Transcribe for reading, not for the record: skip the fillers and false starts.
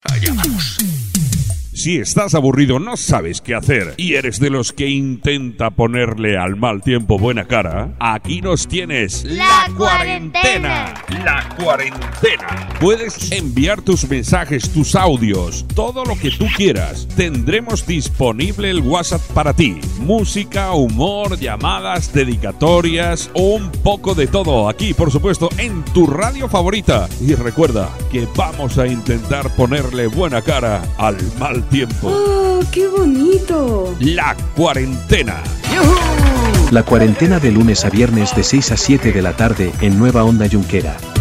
Allá vamos. Si estás aburrido, no sabes qué hacer y eres de los que intenta ponerle al mal tiempo buena cara, aquí nos tienes La Cuarentena. La Cuarentena. Puedes enviar tus mensajes, tus audios, todo lo que tú quieras. Tendremos disponible el WhatsApp para ti. Música, humor, llamadas, dedicatorias, un poco de todo. Aquí, por supuesto, en tu radio favorita. Y recuerda que vamos a intentar ponerle buena cara al mal tiempo. ¡Oh, qué bonito! La Cuarentena. La Cuarentena de lunes a viernes de 6 a 7 de la tarde en Nueva Onda Junquera.